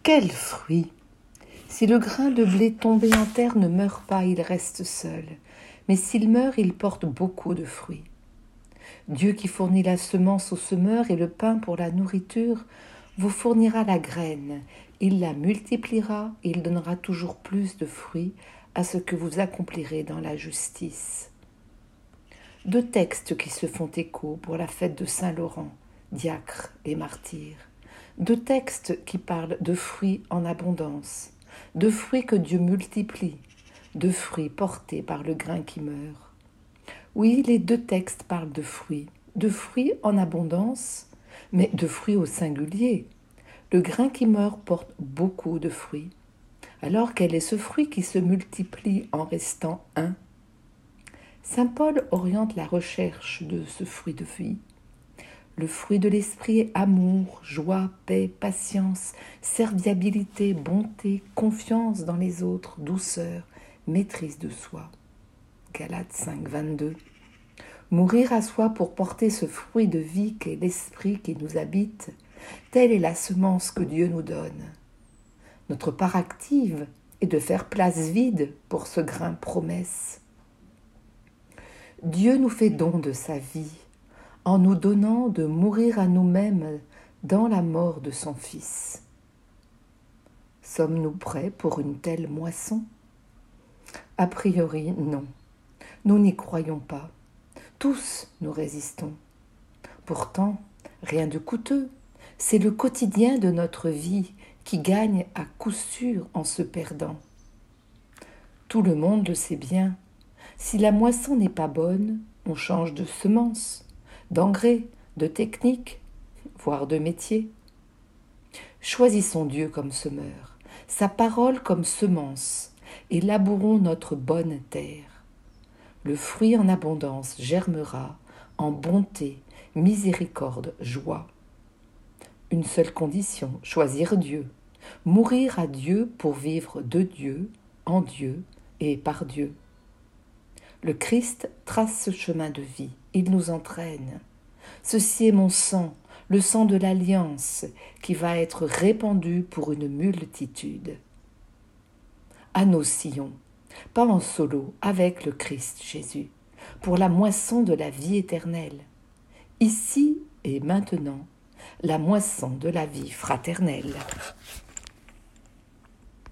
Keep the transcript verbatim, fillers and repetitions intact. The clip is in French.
Quel fruit! Si le grain de blé tombé en terre ne meurt pas, il reste seul. Mais s'il meurt, il porte beaucoup de fruits. Dieu qui fournit la semence au semeur et le pain pour la nourriture, vous fournira la graine. Il la multipliera et il donnera toujours plus de fruits à ce que vous accomplirez dans la justice. Deux textes qui se font écho pour la fête de Saint-Laurent, diacre et martyr. Deux textes qui parlent de fruits en abondance, de fruits que Dieu multiplie, de fruits portés par le grain qui meurt. Oui, les deux textes parlent de fruits, de fruits en abondance, mais de fruits au singulier. Le grain qui meurt porte beaucoup de fruits. Alors quel est ce fruit qui se multiplie en restant un? Saint Paul oriente la recherche de ce fruit de vie. Le fruit de l'esprit est amour, joie, paix, patience, serviabilité, bonté, confiance dans les autres, douceur, maîtrise de soi. Galates cinq, vingt-deux. Mourir à soi pour porter ce fruit de vie qu'est l'esprit qui nous habite, telle est la semence que Dieu nous donne. Notre part active est de faire place vide pour ce grain promesse. Dieu nous fait don de sa vie, en nous donnant de mourir à nous-mêmes dans la mort de son Fils. Sommes-nous prêts pour une telle moisson? A priori, non. Nous n'y croyons pas. Tous nous résistons. Pourtant, rien de coûteux. C'est le quotidien de notre vie qui gagne à coup sûr en se perdant. Tout le monde le sait bien. Si la moisson n'est pas bonne, on change de semence, d'engrais, de technique, voire de métier. Choisissons Dieu comme semeur, sa parole comme semence, et labourons notre bonne terre. Le fruit en abondance germera en bonté, miséricorde, joie. Une seule condition, choisir Dieu, mourir à Dieu pour vivre de Dieu, en Dieu et par Dieu. Le Christ trace ce chemin de vie, il nous entraîne. Ceci est mon sang, le sang de l'alliance, qui va être répandu pour une multitude. À nos sillons, pas en solo, avec le Christ Jésus, pour la moisson de la vie éternelle. Ici et maintenant, la moisson de la vie fraternelle.